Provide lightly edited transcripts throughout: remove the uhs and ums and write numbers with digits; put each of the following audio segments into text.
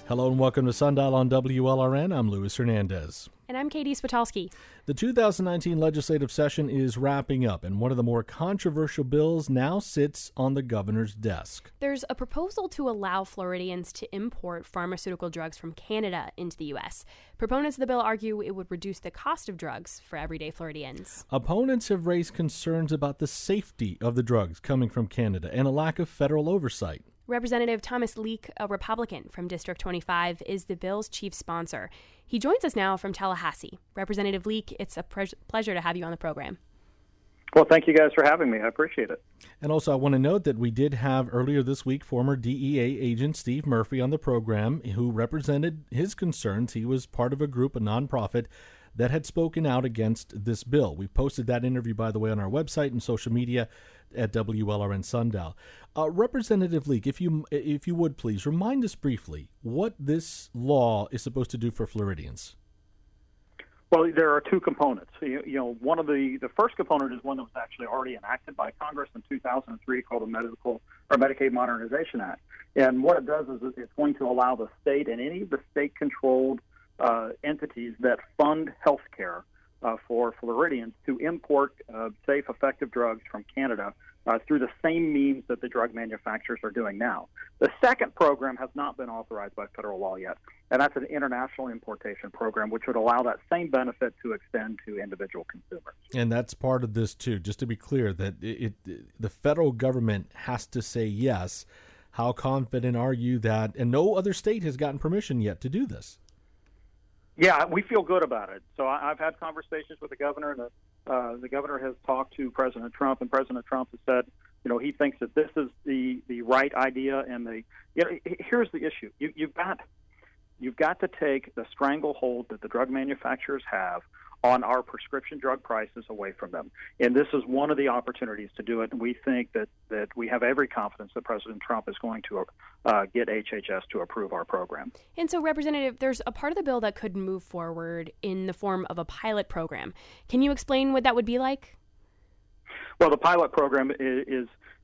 Hello and welcome to Sundial on WLRN. I'm Luis Hernandez. And I'm Katie Spitalski. The 2019 legislative session is wrapping up, and one of the more controversial bills now sits on the governor's desk. There's a proposal to allow Floridians to import pharmaceutical drugs from Canada into the U.S. Proponents of the bill argue it would reduce the cost of drugs for everyday Floridians. Opponents have raised concerns about the safety of the drugs coming from Canada and a lack of federal oversight. Representative Thomas Leek, a Republican from District 25, is the bill's chief sponsor. He joins us now from Tallahassee. Representative Leek, it's a pleasure to have you on the program. Well, thank you guys for having me. I appreciate it. And also, I want to note that we did have earlier this week former DEA agent Steve Murphy on the program who represented his concerns. He was part of a group, a nonprofit, that had spoken out against this bill. We posted that interview, by the way, on our website and social media at WLRN Sundial. Representative Leek, if you would please remind us briefly what this law is supposed to do for Floridians. Well, there are two components. One of the first component is one that was actually already enacted by Congress in 2003 called the Medicaid Modernization Act. And what it does is it's going to allow the state and any of the state-controlled entities that fund health care for Floridians to import safe, effective drugs from Canada through the same means that the drug manufacturers are doing now. The second program has not been authorized by federal law yet, and that's an international importation program, which would allow that same benefit to extend to individual consumers. And that's part of this, too, just to be clear, that the federal government has to say yes. How confident are you that, and no other state has gotten permission yet to do this? Yeah, we feel good about it. So I've had conversations with the governor, and the governor has talked to President Trump, and President Trump has said, he thinks that this is the right idea. And here's the issue: you've got to take the stranglehold that the drug manufacturers have on our prescription drug prices away from them. And this is one of the opportunities to do it. And we think that we have every confidence that President Trump is going to get HHS to approve our program. And so, Representative, there's a part of the bill that could move forward in the form of a pilot program. Can you explain what that would be like? Well, the pilot program is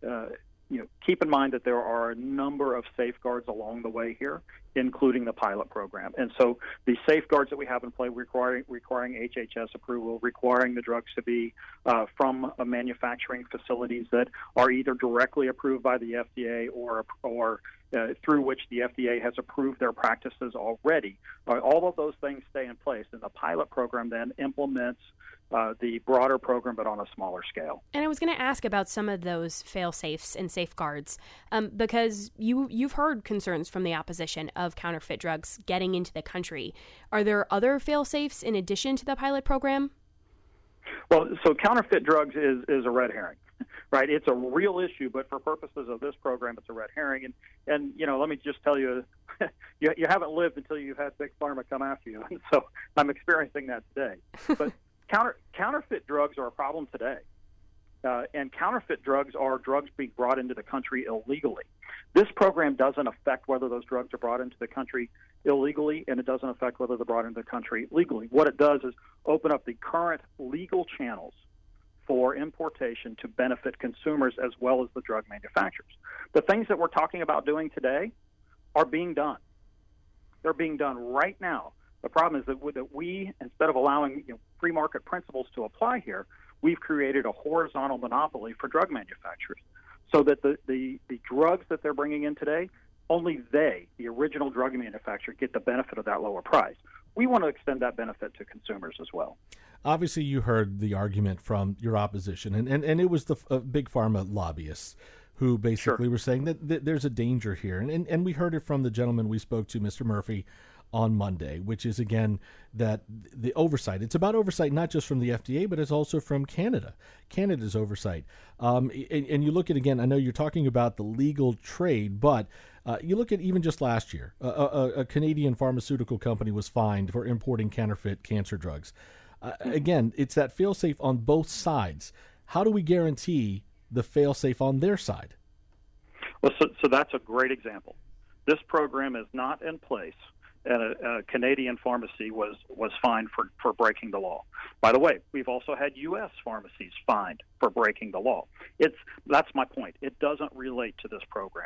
keep in mind that there are a number of safeguards along the way here, including the pilot program. And so the safeguards that we have in play requiring HHS approval, requiring the drugs to be from manufacturing facilities that are either directly approved by the FDA or through which the FDA has approved their practices already. All of those things stay in place, and the pilot program then implements the broader program, but on a smaller scale. And I was going to ask about some of those fail-safes and safeguards, because you've heard concerns from the opposition of counterfeit drugs getting into the country. Are there other fail-safes in addition to the pilot program? Well, so counterfeit drugs is a red herring, right? It's a real issue, but for purposes of this program, it's a red herring. And let me just tell you, you haven't lived until you've had Big Pharma come after you. And so I'm experiencing that today. But counterfeit drugs are a problem today, and counterfeit drugs are drugs being brought into the country illegally. This program doesn't affect whether those drugs are brought into the country illegally, and it doesn't affect whether they're brought into the country legally. What it does is open up the current legal channels for importation to benefit consumers as well as the drug manufacturers. The things that we're talking about doing today are being done. They're being done right now. The problem is that we, instead of allowing free market principles to apply here, we've created a horizontal monopoly for drug manufacturers, so that the drugs that they're bringing in today, only they, the original drug manufacturer, get the benefit of that lower price. We want to extend that benefit to consumers as well. Obviously, you heard the argument from your opposition, and it was the Big Pharma lobbyists who basically were saying that there's a danger here. And we heard it from the gentleman we spoke to, Mr. Murphy, on Monday, which is, again, that the oversight. It's about oversight not just from the FDA, but it's also from Canada's oversight. And you look at, again, I know you're talking about the legal trade, but you look at even just last year, a Canadian pharmaceutical company was fined for importing counterfeit cancer drugs. Again, it's that fail-safe on both sides. How do we guarantee the fail-safe on their side? Well, so that's a great example. This program is not in place, and a Canadian pharmacy was fined for breaking the law. By the way, we've also had U.S. pharmacies fined for breaking the law. That's my point. It doesn't relate to this program.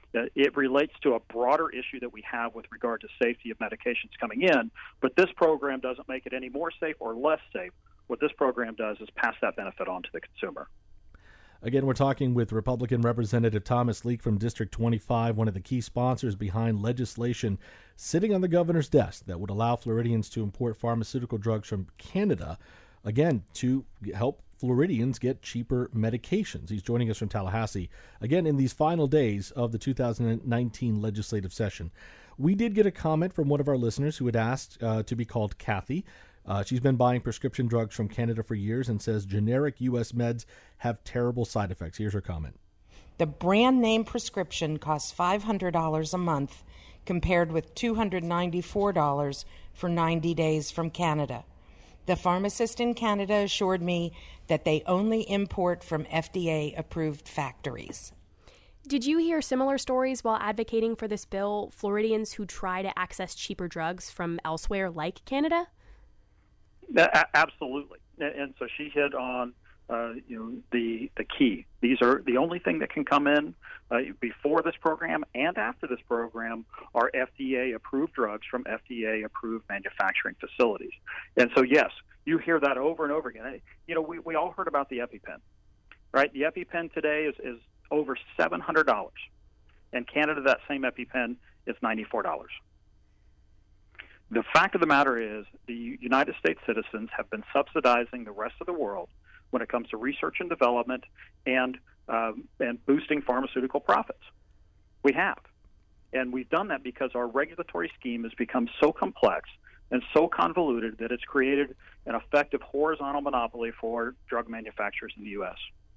It relates to a broader issue that we have with regard to safety of medications coming in, but this program doesn't make it any more safe or less safe. What this program does is pass that benefit on to the consumer. Again, we're talking with Republican Representative Thomas Leek from District 25, one of the key sponsors behind legislation sitting on the governor's desk that would allow Floridians to import pharmaceutical drugs from Canada, again, to help Floridians get cheaper medications. He's joining us from Tallahassee, again, in these final days of the 2019 legislative session. We did get a comment from one of our listeners who had asked to be called Kathy. She's been buying prescription drugs from Canada for years and says generic U.S. meds have terrible side effects. Here's her comment. The brand name prescription costs $500 a month compared with $294 for 90 days from Canada. The pharmacist in Canada assured me that they only import from FDA-approved factories. Did you hear similar stories while advocating for this bill, Floridians who try to access cheaper drugs from elsewhere like Canada? Absolutely. And so she hit on the key. These are the only thing that can come in before this program and after this program are FDA-approved drugs from FDA-approved manufacturing facilities. And so, yes, you hear that over and over again. We all heard about the EpiPen, right? The EpiPen today is over $700. In Canada, that same EpiPen is $94. The fact of the matter is the United States citizens have been subsidizing the rest of the world when it comes to research and development and boosting pharmaceutical profits. We have. And we've done that because our regulatory scheme has become so complex and so convoluted that it's created an effective horizontal monopoly for drug manufacturers in the U.S.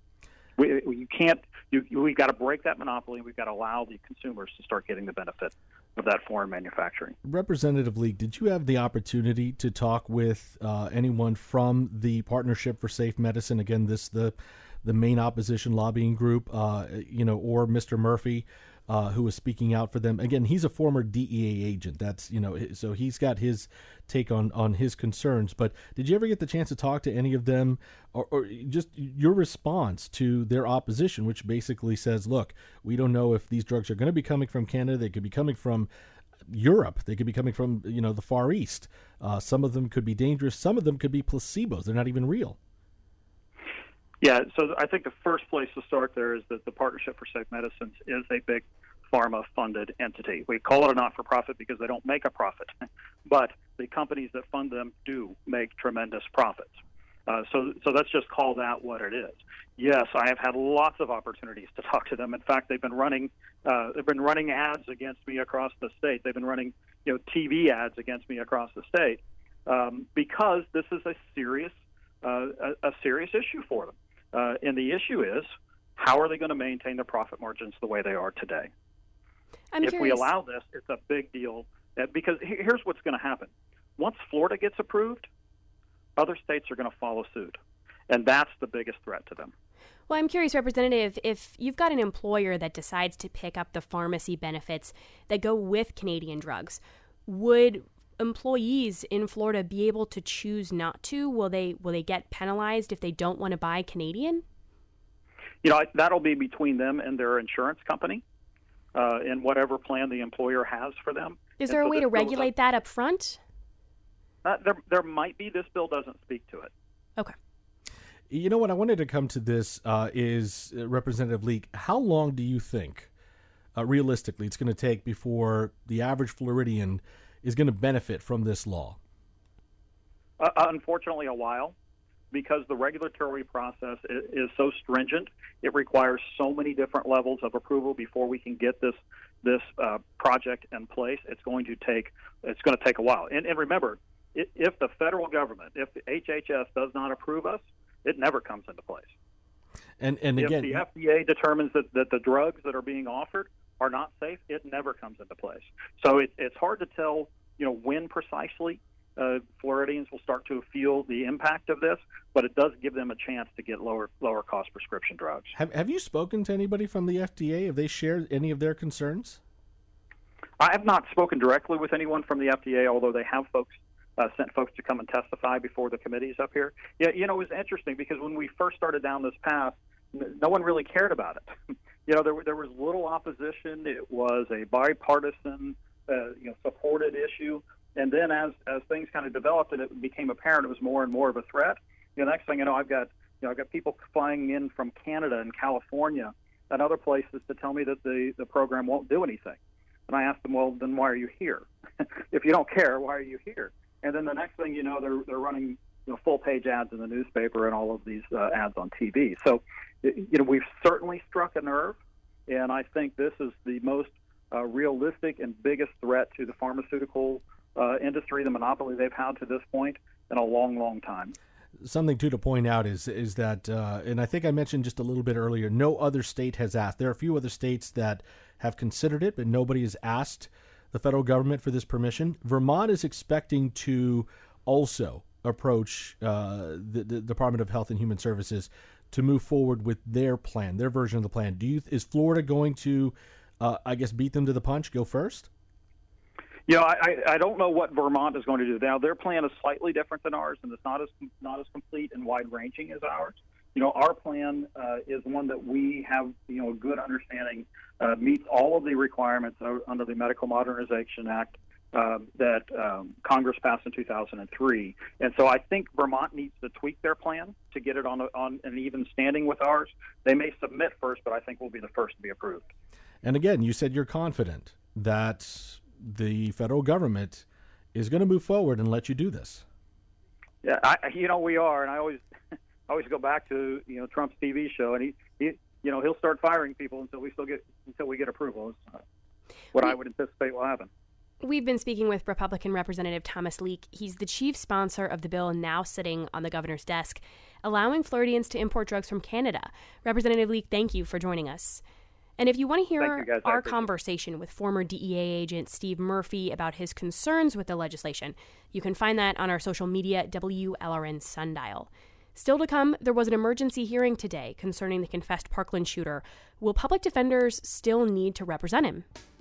We've got to break that monopoly. We've got to allow the consumers to start getting the benefit of that foreign manufacturing. Representative Leek, did you have the opportunity to talk with anyone from the Partnership for Safe Medicine? Again, the main opposition lobbying group, or Mr. Murphy, who was speaking out for them. Again, he's a former DEA agent. That's, so he's got his take on his concerns. But did you ever get the chance to talk to any of them, or just your response to their opposition, which basically says, look, we don't know if these drugs are going to be coming from Canada. They could be coming from Europe. They could be coming from, the Far East. Some of them could be dangerous. Some of them could be placebos. They're not even real. Yeah, so I think the first place to start there is that the Partnership for Safe Medicines is a big pharma-funded entity. We call it a not-for-profit because they don't make a profit, but the companies that fund them do make tremendous profits. So let's just call that what it is. Yes, I have had lots of opportunities to talk to them. In fact, they've been running ads against me across the state. They've been running TV ads against me across the state because this is a serious issue for them. And the issue is, how are they going to maintain their profit margins the way they are today? If we allow this, it's a big deal because here's what's going to happen. Once Florida gets approved, other states are going to follow suit. And that's the biggest threat to them. Well, I'm curious, Representative, if you've got an employer that decides to pick up the pharmacy benefits that go with Canadian drugs, would employees in Florida be able to choose not to? Will they get penalized if they don't want to buy Canadian? That'll be between them and their insurance company and whatever plan the employer has for them. Is there a way to regulate that up front? There might be. This bill doesn't speak to it. Okay. You know what? I wanted to come to this is Representative Leek. How long do you think, realistically, it's going to take before the average Floridian is going to benefit from this law? Unfortunately, a while, because the regulatory process is so stringent. It requires so many different levels of approval before we can get this project in place. It's going to take a while. And remember, if the federal government, if the HHS does not approve us, it never comes into place. And if again, the FDA determines that the drugs that are being offered are not safe, it never comes into place. So it's hard to tell, when precisely Floridians will start to feel the impact of this, but it does give them a chance to get lower cost prescription drugs. Have you spoken to anybody from the FDA? Have they shared any of their concerns? I have not spoken directly with anyone from the FDA, although they have sent folks to come and testify before the committees up here. Yeah, it was interesting because when we first started down this path, no one really cared about it. there was little opposition. It was a bipartisan, supported issue. And then as things kind of developed and it became apparent it was more and more of a threat, next thing you know, I've got people flying in from Canada and California and other places to tell me that the program won't do anything. And I asked them, well, then why are you here? If you don't care, why are you here? And then the next thing you know, they're running full-page ads in the newspaper and all of these ads on TV. So, we've certainly struck a nerve, and I think this is the most realistic and biggest threat to the pharmaceutical industry, the monopoly they've had to this point in a long, long time. Something to point out is that, and I think I mentioned just a little bit earlier, no other state has asked. There are a few other states that have considered it, but nobody has asked the federal government for this permission. Vermont is expecting to also approach the Department of Health and Human Services to move forward with their plan, their version of the plan. Is Florida going to, beat them to the punch, go first? I don't know what Vermont is going to do. Now, their plan is slightly different than ours, and it's not as complete and wide-ranging as ours. Our plan is one that we have, a good understanding, meets all of the requirements under the Medical Modernization Act that Congress passed in 2003. And so I think Vermont needs to tweak their plan to get it on an even standing with ours. They may submit first, but I think we'll be the first to be approved. And again, you said you're confident that the federal government is going to move forward and let you do this. Yeah, we are, and I always go back to Trump's TV show, and he'll start firing people until we get approval. What I would anticipate will happen. We've been speaking with Republican Representative Thomas Leek. He's the chief sponsor of the bill now sitting on the governor's desk, allowing Floridians to import drugs from Canada. Representative Leek, thank you for joining us. And if you want to hear our conversation with former DEA agent Steve Murphy about his concerns with the legislation, you can find that on our social media, WLRN Sundial. Still to come, there was an emergency hearing today concerning the confessed Parkland shooter. Will public defenders still need to represent him?